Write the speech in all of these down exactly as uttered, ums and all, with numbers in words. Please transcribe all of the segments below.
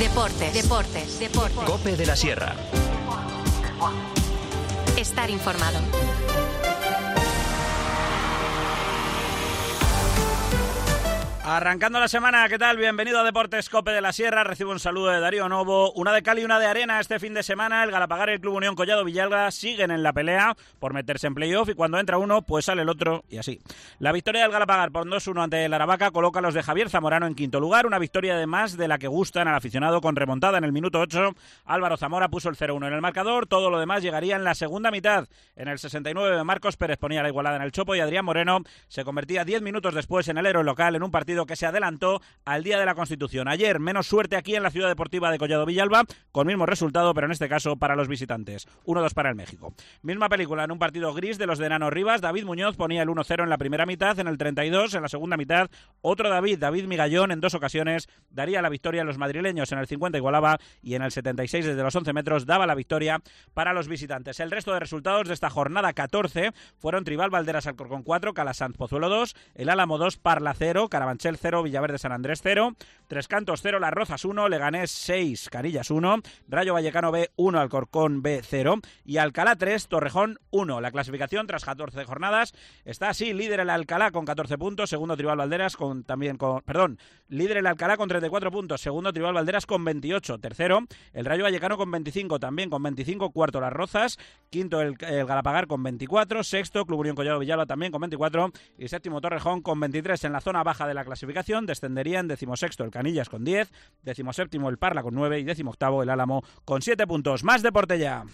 Deportes, deportes, deportes. COPE de la Sierra. Estar informado. Arrancando la semana, ¿qué tal? Bienvenido a Deportes COPE de la Sierra. Recibo un saludo de Darío Novo. Una de cal y una de arena este fin de semana. El Galapagar y el Club Unión Collado Villalba siguen en la pelea por meterse en playoff y cuando entra uno, pues sale el otro y así. La victoria del Galapagar por dos uno ante el Aravaca coloca a los de Javier Zamorano en quinto lugar. Una victoria además de la que gustan al aficionado con remontada en el minuto ocho. Álvaro Zamora puso el cero uno en el marcador. Todo lo demás llegaría en la segunda mitad. En el sesenta y nueve Marcos Pérez ponía la igualada en el Chopo y Adrián Moreno se convertía diez minutos después en el héroe local en un partido que se adelantó al Día de la Constitución. Ayer, menos suerte aquí en la ciudad deportiva de Collado Villalba, con mismo resultado, pero en este caso para los visitantes. uno dos para el México. Misma película en un partido gris de los de Nano Rivas. David Muñoz ponía el uno cero en la primera mitad, en el treinta y dos, en la segunda mitad, otro David, David Migallón, en dos ocasiones, daría la victoria a los madrileños. En el cincuenta igualaba y en el setenta y seis, desde los once metros, daba la victoria para los visitantes. El resto de resultados de esta jornada catorce fueron Tribal Valderas Alcorcón cuatro, Calasanz Pozuelo dos, El Álamo dos, Parla cero, Carabanchel cero, Villaverde San Andrés cero, Tres Cantos cero, Las Rozas uno, Leganés seis, Canillas uno, Rayo Vallecano B uno, Alcorcón B cero y Alcalá tres, Torrejón uno. La clasificación tras catorce jornadas está así: líder el Alcalá con catorce puntos, segundo Tribal Valderas con también con, perdón, líder el Alcalá con treinta y cuatro puntos, segundo Tribal Valderas con veintiocho, tercero el Rayo Vallecano con veinticinco, también con veinticinco, cuarto Las Rozas, quinto el, el Galapagar con veinticuatro, sexto Club Unión Collado Villalba también con veinticuatro y séptimo Torrejón con veintitrés. En la zona baja de la clasificación descenderían decimosexto el Canillas con diez, decimoséptimo el Parla con nueve y decimoctavo el Álamo con siete puntos. Más deporte ya.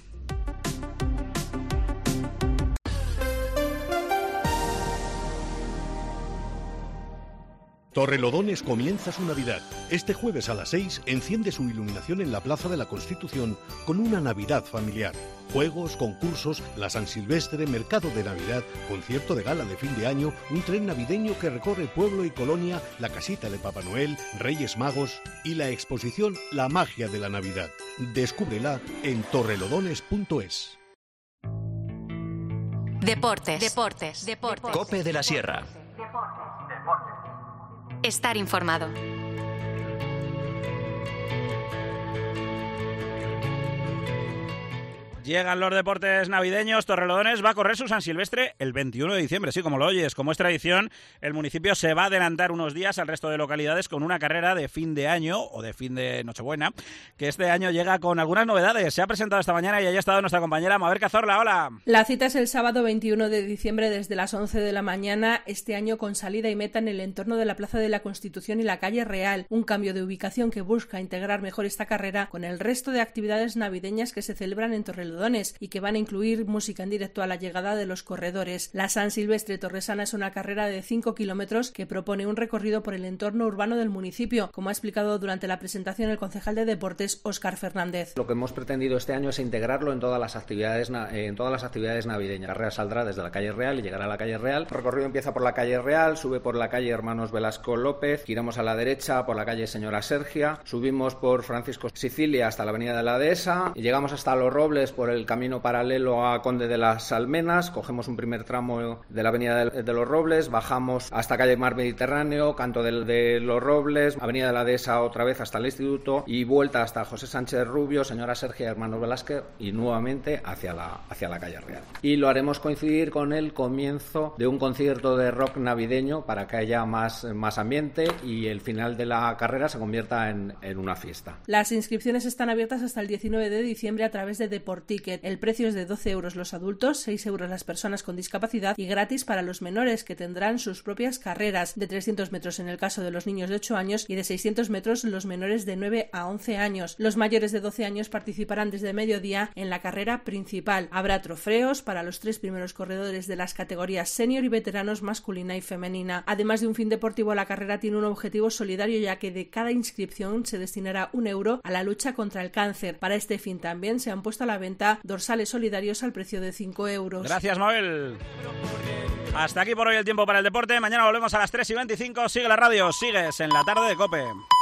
Torrelodones comienza su Navidad. Este jueves a las seis enciende su iluminación en la Plaza de la Constitución con una Navidad familiar. Juegos, concursos, la San Silvestre, mercado de Navidad, concierto de gala de fin de año, un tren navideño que recorre pueblo y colonia, la casita de Papá Noel, Reyes Magos y la exposición La Magia de la Navidad. Descúbrela en torrelodones punto es. Deportes, deportes, deportes. COPE de la Sierra. Estar informado. Llegan los deportes navideños. Torrelodones va a correr su San Silvestre el veintiuno de diciembre, sí, como lo oyes. Como es tradición, el municipio se va a adelantar unos días al resto de localidades con una carrera de fin de año o de fin de Nochebuena, que este año llega con algunas novedades. Se ha presentado esta mañana y ahí ha estado nuestra compañera Mabel Cazorla. Hola. La cita es el sábado veintiuno de diciembre desde las once de la mañana, este año con salida y meta en el entorno de la Plaza de la Constitución y la Calle Real, un cambio de ubicación que busca integrar mejor esta carrera con el resto de actividades navideñas que se celebran en Torrelodones y que van a incluir música en directo a la llegada de los corredores. La San Silvestre Torresana es una carrera de cinco kilómetros que propone un recorrido por el entorno urbano del municipio, como ha explicado durante la presentación el concejal de Deportes, Óscar Fernández. Lo que hemos pretendido este año es integrarlo en todas las actividades en todas las actividades navideñas. La carrera saldrá desde la Calle Real y llegará a la Calle Real. El recorrido empieza por la Calle Real, sube por la calle Hermanos Velasco López, giramos a la derecha por la calle Señora Sergia, subimos por Francisco Sicilia hasta la Avenida de la Dehesa y llegamos hasta Los Robles por el camino paralelo a Conde de las Almenas, cogemos un primer tramo de la Avenida de, de los Robles, bajamos hasta calle Mar Mediterráneo, Canto de, de los Robles, Avenida de la Dehesa otra vez hasta el Instituto y vuelta hasta José Sánchez Rubio, Señora Sergia, Hermanos Velázquez y nuevamente hacia la, hacia la Calle Real. Y lo haremos coincidir con el comienzo de un concierto de rock navideño para que haya más, más ambiente y el final de la carrera se convierta en, en una fiesta. Las inscripciones están abiertas hasta el diecinueve de diciembre a través de Deporticket. El precio es de doce euros los adultos, seis euros las personas con discapacidad y gratis para los menores, que tendrán sus propias carreras de trescientos metros en el caso de los niños de ocho años y de seiscientos metros los menores de nueve a once años. Los mayores de doce años participarán desde mediodía en la carrera principal. Habrá trofeos para los tres primeros corredores de las categorías senior y veteranos masculina y femenina. Además de un fin deportivo, la carrera tiene un objetivo solidario, ya que de cada inscripción se destinará un euro a la lucha contra el cáncer. Para este fin también se han puesto a la venta dorsales solidarios al precio de cinco euros. Gracias, Mabel. Hasta aquí por hoy el tiempo para el deporte. Mañana volvemos a las tres y veinticinco. Sigue la radio, sigues en la tarde de COPE.